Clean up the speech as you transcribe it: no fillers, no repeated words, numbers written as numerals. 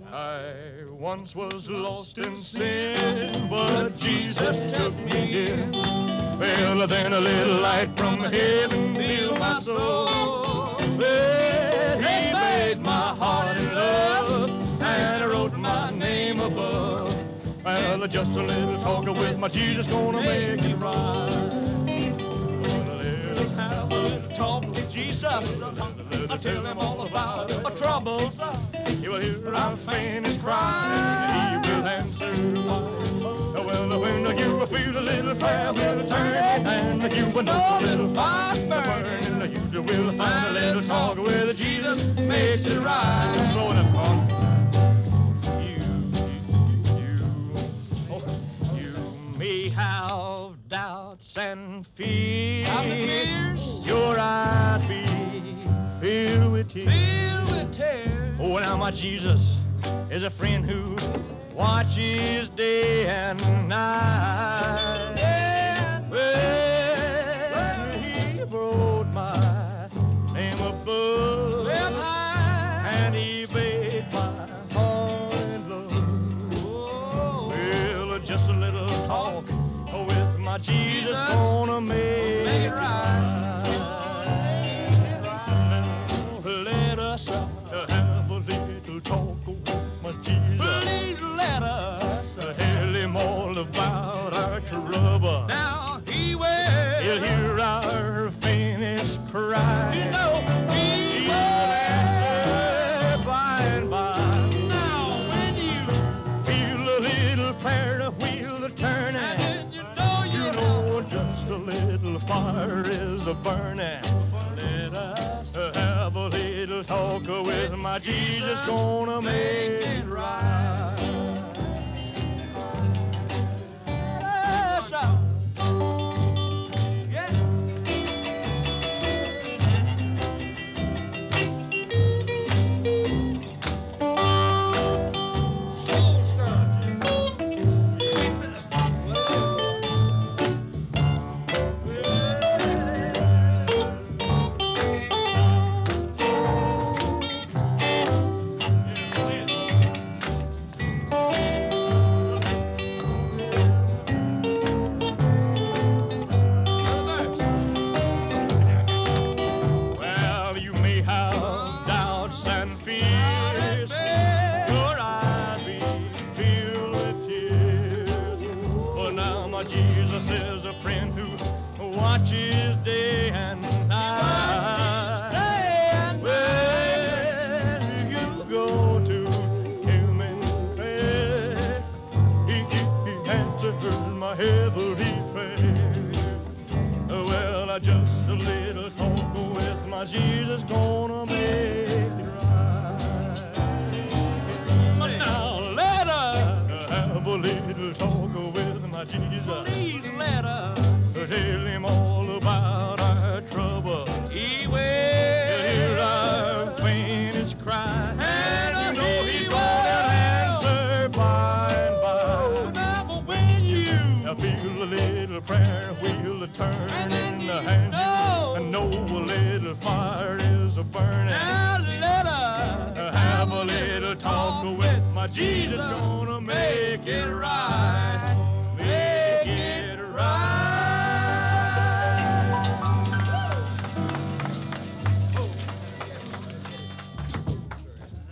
I once was lost in sin, but Jesus took me in. Well, then a little light from heaven filled my soul. Well, he made my heart in love and wrote my name above. Well, just a little talk with my Jesus gonna make it right. Let's have a little talk with Jesus. I'll tell him all about our troubles. He will hear our faintest cry. He will answer why. Well, when you feel a little fire will turn and you will know a little fire burning, you will find a little talk with Jesus makes it right. Just slow it up, Paul. You may have doubts and fears. Your eyes be filled with tears. Oh, now my Jesus is a friend who watches day and night. Well, he wrote my name above, and he made my heart in love. Well, just a little talk with my Jesus gonna make it right. Let us have a little talk with my Jesus. Please let us tell him all about our trouble. Now he will. He'll hear our faintest cry. You know he will answer by and by. Now when you feel a little prayer wheel turning, you know just a little fire is a burning. Let us have a little talk with my Jesus gonna make it right. Yes, yeah. Soul stirring. Well, you may have doubts and fears. Your eyes be filled with tears. But now my Jesus is a friend who watches day and night. When you go to him in prayer, he answers my heavenly prayer. Well, just a little talk with my Jesus gonna make it right. Now let us have a little talk with my Jesus. Please let us tell him all about our trouble. He will hear our faintest cry, and you know he's gonna answer by and by. Now when you feel a little prayer wheel turn in the hand, and know a little fire is a burning. Now let us have a little talk with my Jesus gonna make it right.